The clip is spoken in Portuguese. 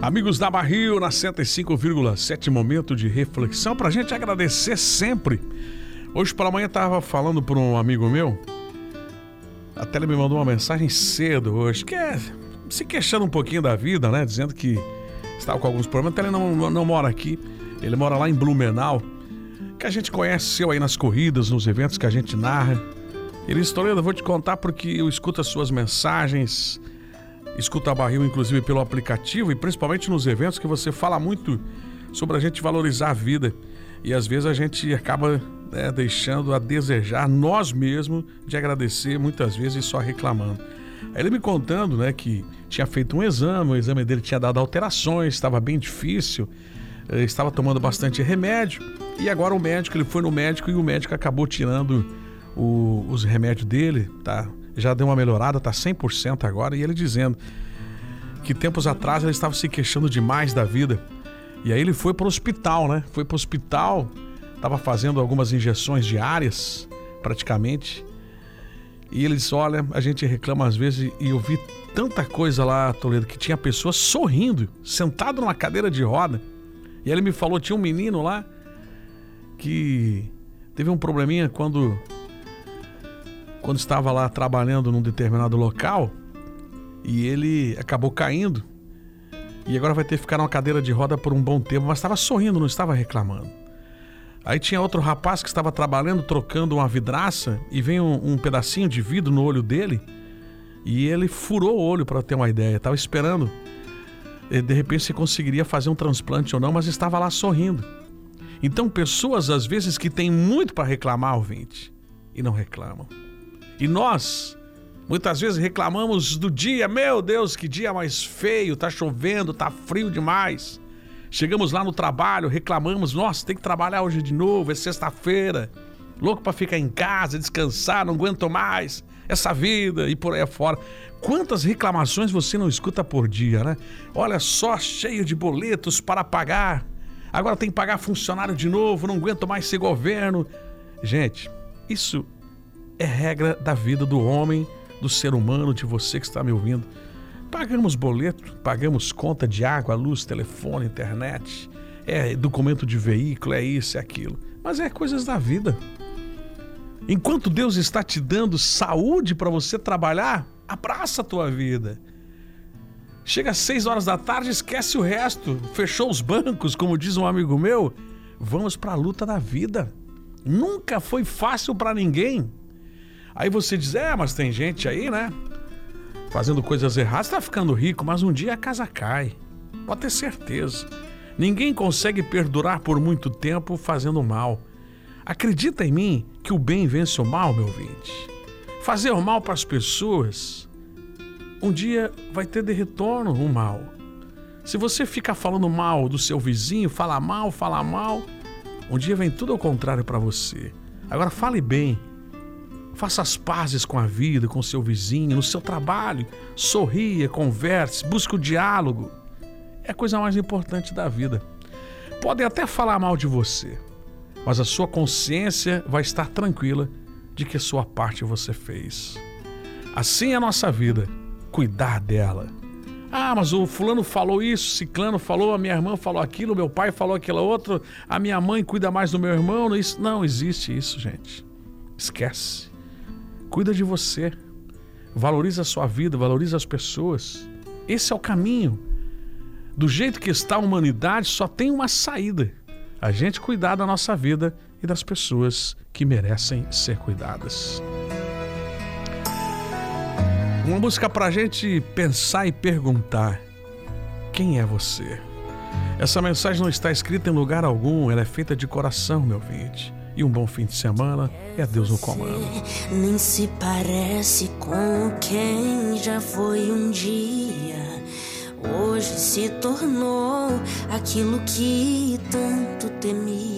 Amigos da Barril, na 105,7, momento de reflexão pra gente agradecer sempre. Hoje pela manhã estava falando para um amigo meu, até ele me mandou uma mensagem cedo hoje, se queixando um pouquinho da vida, né? Dizendo que estava com alguns problemas, até ele não mora aqui, ele mora lá em Blumenau, que a gente conhece aí nas corridas, nos eventos que a gente narra. Ele disse: Toledo, eu vou te contar porque eu escuto as suas mensagens, escuto a Barril inclusive pelo aplicativo e principalmente nos eventos que você fala muito sobre a gente valorizar a vida. E às vezes a gente acaba deixando a desejar nós mesmos de agradecer, muitas vezes só reclamando. Aí ele me contando que tinha feito um exame, o exame dele tinha dado alterações, estava bem difícil, estava tomando bastante remédio e agora ele foi no médico e o médico acabou tirando os remédios dele, tá? Já deu uma melhorada, tá 100% agora, e ele dizendo que tempos atrás ele estava se queixando demais da vida. E aí ele foi para o hospital, né? Foi para o hospital, estava fazendo algumas injeções diárias, praticamente. E ele disse: olha, a gente reclama às vezes, e eu vi tanta coisa lá, Toledo, que tinha pessoas sorrindo, sentado numa cadeira de roda. E ele me falou, tinha um menino lá que teve um probleminha quando estava lá trabalhando num determinado local e ele acabou caindo e agora vai ter que ficar numa cadeira de roda por um bom tempo, mas estava sorrindo, não estava reclamando. Aí tinha outro rapaz que estava trabalhando, trocando uma vidraça e vem um pedacinho de vidro no olho dele e ele furou o olho, para ter uma ideia. Estava esperando de repente se conseguiria fazer um transplante ou não, mas estava lá sorrindo. Então pessoas às vezes que têm muito para reclamar, ouvinte, e não reclamam. E nós, muitas vezes reclamamos do dia, meu Deus, que dia mais feio, tá chovendo, tá frio demais. Chegamos lá no trabalho, reclamamos, nossa, tem que trabalhar hoje de novo, é sexta-feira, louco pra ficar em casa, descansar, não aguento mais essa vida e por aí afora. Quantas reclamações você não escuta por dia, né? Olha só, cheio de boletos para pagar, agora tem que pagar funcionário de novo, não aguento mais ser governo. Gente, isso é regra da vida do homem, do ser humano, de você que está me ouvindo. Pagamos boleto, pagamos conta de água, luz, telefone, internet, documento de veículo, isso, é aquilo. Mas é coisas da vida. Enquanto Deus está te dando saúde para você trabalhar, abraça a tua vida. Chega às 6 horas da tarde, esquece o resto, fechou os bancos, como diz um amigo meu, vamos para a luta da vida. Nunca foi fácil para ninguém. Aí você diz, mas tem gente aí, né? Fazendo coisas erradas, tá ficando rico, mas um dia a casa cai. Pode ter certeza. Ninguém consegue perdurar por muito tempo fazendo mal. Acredita em mim que o bem vence o mal, meu ouvinte. Fazer o mal para as pessoas, um dia vai ter de retorno o mal. Se você ficar falando mal do seu vizinho, fala mal, um dia vem tudo ao contrário para você. Agora fale bem. Faça as pazes com a vida, com o seu vizinho, no seu trabalho. Sorria, converse, busque o diálogo. É a coisa mais importante da vida. Podem até falar mal de você, mas a sua consciência vai estar tranquila de que a sua parte você fez. Assim é a nossa vida, cuidar dela. Mas o fulano falou isso, ciclano falou, a minha irmã falou aquilo, meu pai falou aquilo outro, a minha mãe cuida mais do meu irmão. Isso não existe isso, gente. Esquece. Cuida de você, valoriza a sua vida, valoriza as pessoas. Esse é o caminho. Do jeito que está a humanidade, só tem uma saída: a gente cuidar da nossa vida e das pessoas que merecem ser cuidadas. Uma música pra gente pensar e perguntar: quem é você? Essa mensagem não está escrita em lugar algum, ela é feita de coração, meu ouvinte. E um bom fim de semana, é Deus no comando. Nem se parece com quem já foi um dia. Hoje se tornou aquilo que tanto temia.